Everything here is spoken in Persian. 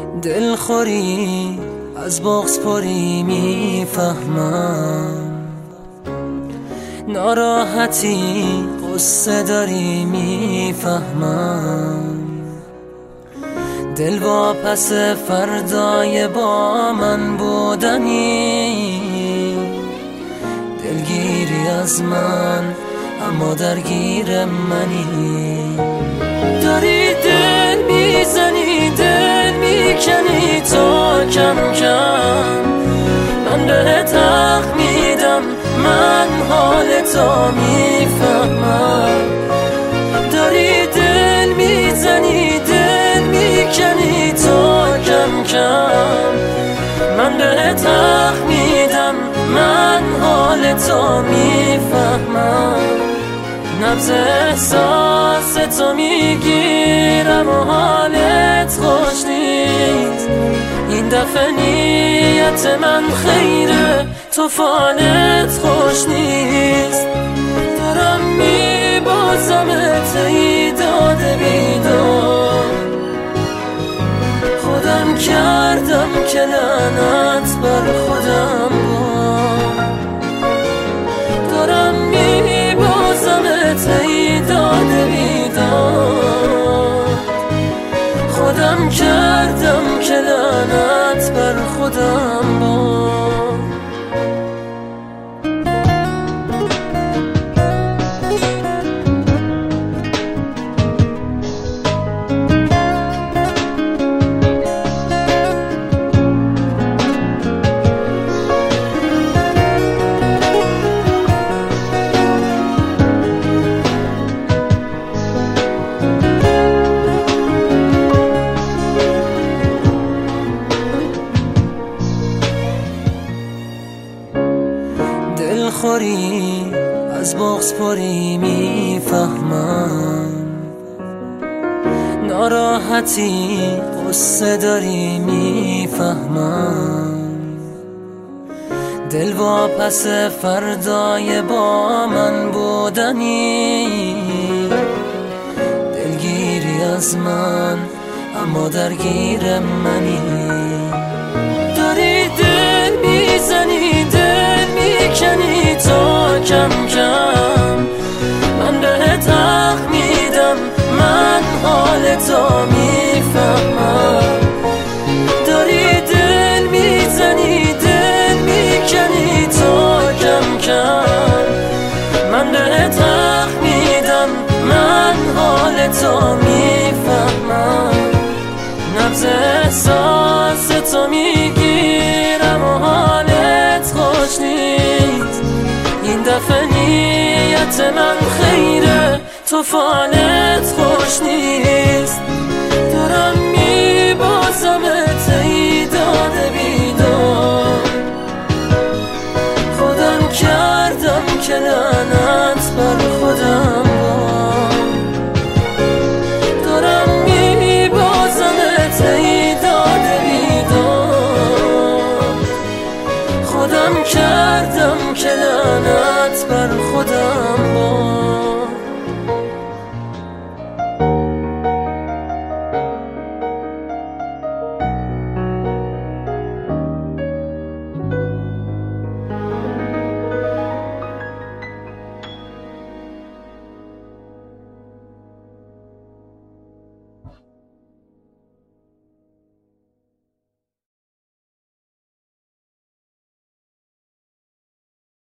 دلخوری از بغض پری میفهمم، ناراحتی قصه داری میفهمم. دل واپس فردای با من بودنی، دلگیری از من اما درگیر منی. داری دل میزنی، دل میکنی تا کم کم من بهت حق میدم، من حالتو میفهمم. داری دل میزنی، دل میکنی تا کم کم من بهت حق میدم، من حالتو میفهمم. نبض احساس تو میگیرم و حالت خوش نیست. این دفعه نیت من خیره، تو فالت خوش نیست. دارم میبازمت ای داده بیدار، خودم کردم که لعنت بر خودم بار. دارم میبازمت ای داده بیدار، خودم کردم که لعنت بر خودم بار. دلخوری از بغض پری میفهمم، ناراحتی قصه داری میفهمم. دل واپس فردای با من بودنی، دلگیری از من اما درگیر منی. داری دل میزنی، دل میکنی تا کم کم من بهت حق میدم، من حالتو میفهمم. داری دل میزنی، دل میکنی تا کم کم من بهت حق میدم، من حالتو میفهمم. نبض احساس تو میگیرم و حالت خوش نیست. این دفعه نیت من خیره، تو فالت خوش نیست. دارم میبازمت